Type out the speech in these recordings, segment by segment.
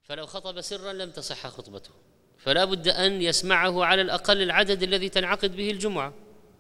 فلو خطب سرا لم تصح خطبته، فلا بد أن يسمعه على الأقل العدد الذي تنعقد به الجمعة،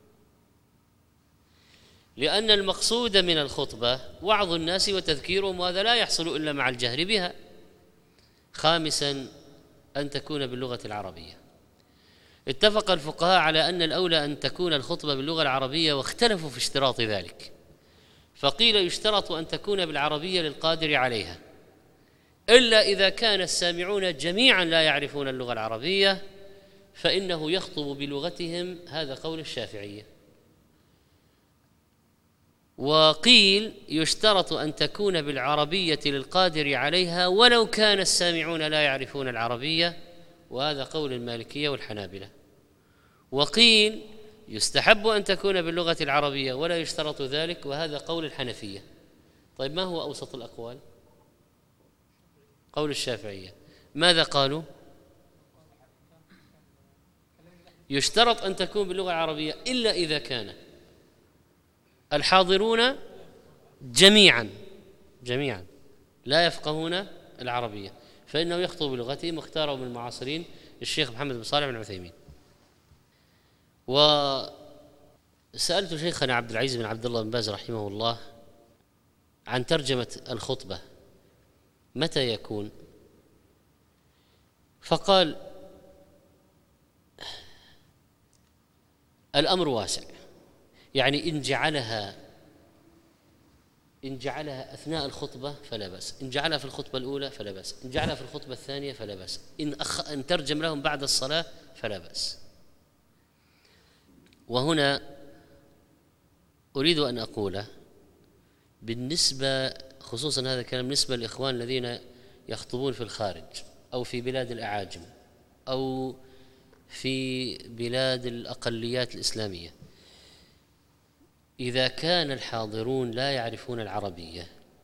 لأن المقصود من الخطبة وعظ الناس وتذكيرهم، وهذا لا يحصل إلا مع الجهر بها. خامسا أن تكون باللغة العربية. اتفق الفقهاء على أن الأولى أن تكون الخطبة باللغة العربية، واختلفوا في اشتراط ذلك، فقيل يشترط أن تكون بالعربية للقادر عليها، إلا إذا كان السامعون جميعا لا يعرفون اللغة العربية فإنه يخطب بلغتهم، هذا قول الشافعية. وقيل يشترط أن تكون بالعربية للقادر عليها ولو كان السامعون لا يعرفون العربية، وهذا قول المالكية والحنابلة. وقيل يستحب أن تكون باللغة العربية ولا يشترط ذلك، وهذا قول الحنفية. طيب ما هو أوسط الأقوال؟ قول الشافعية. ماذا قالوا؟ يشترط أن تكون باللغة العربية إلا إذا كان الحاضرون جميعا لا يفقهون العربية، فإنه يخطب بلغتهم، واختاره من المعاصرين الشيخ محمد بن صالح بن عثيمين. وسألت شيخنا عبد العزيز بن عبد الله بن باز رحمه الله عن ترجمة الخطبة متى يكون، فقال الأمر واسع، يعني إن جعلها أثناء الخطبة فلا بأس، إن جعلها في الخطبة الأولى فلا بأس، إن جعلها في الخطبة الثانية فلا بأس، إن ترجم لهم بعد الصلاة فلا بأس. وهنا أريد أن أقول بالنسبة خصوصا هذا الكلام بالنسبة للإخوان الذين يخطبون في الخارج أو في بلاد الأعاجم أو في بلاد الأقليات الإسلامية، إذا كان الحاضرون لا يعرفون العربية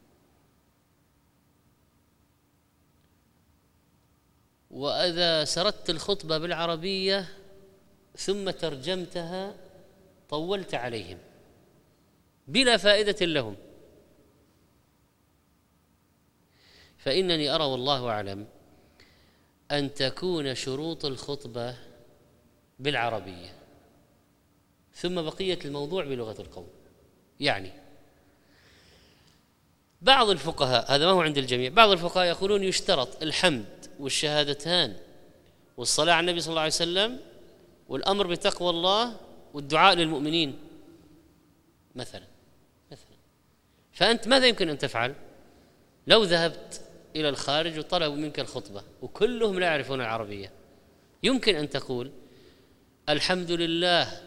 وإذا سردت الخطبة بالعربية ثم ترجمتها طولت عليهم بلا فائدة لهم، فإنني أرى والله أعلم أن تكون شروط الخطبة بالعربية ثم بقية الموضوع بلغة القوم. يعني بعض الفقهاء، هذا ما هو عند الجميع، بعض الفقهاء يقولون يشترط الحمد والشهادتان والصلاة على النبي صلى الله عليه وسلم والأمر بتقوى الله والدعاء للمؤمنين مثلا. فأنت ماذا يمكن أن تفعل لو ذهبت إلى الخارج وطلبوا منك الخطبة وكلهم لا يعرفون العربية؟ يمكن أن تقول الحمد لله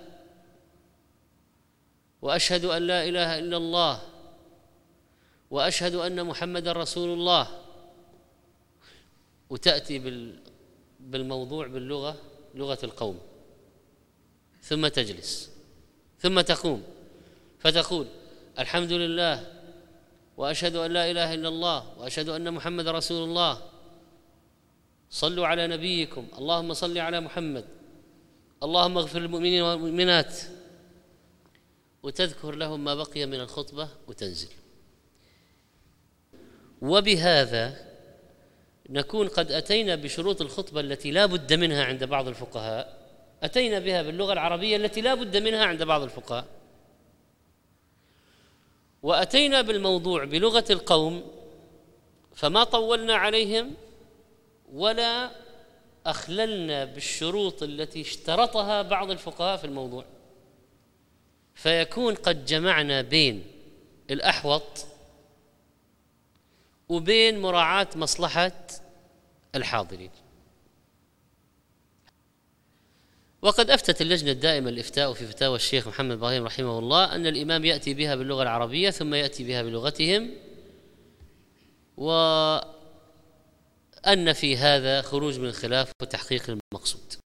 وأشهد أن لا إله إلا الله وأشهد أن محمد رسول الله، وتأتي بالموضوع باللغة لغة القوم، ثم تجلس ثم تقوم فتقول الحمد لله وأشهد أن لا إله إلا الله وأشهد أن محمد رسول الله، صلوا على نبيكم، اللهم صل على محمد، اللهم اغفر للمؤمنين والمؤمنات، وتذكر لهم ما بقي من الخطبة وتنزل. وبهذا نكون قد أتينا بشروط الخطبة التي لا بد منها عند بعض الفقهاء، أتينا بها باللغة العربية التي لا بد منها عند بعض الفقهاء، وأتينا بالموضوع بلغة القوم فما طولنا عليهم ولا أخللنا بالشروط التي اشترطها بعض الفقهاء في الموضوع، فيكون قد جمعنا بين الأحوط وبين مراعاة مصلحة الحاضرين. وقد أفتت اللجنة الدائمة للإفتاء في فتاوى الشيخ محمد إبراهيم رحمه الله أن الإمام يأتي بها باللغة العربية ثم يأتي بها بلغتهم، وأن في هذا خروج من الخلاف وتحقيق المقصود.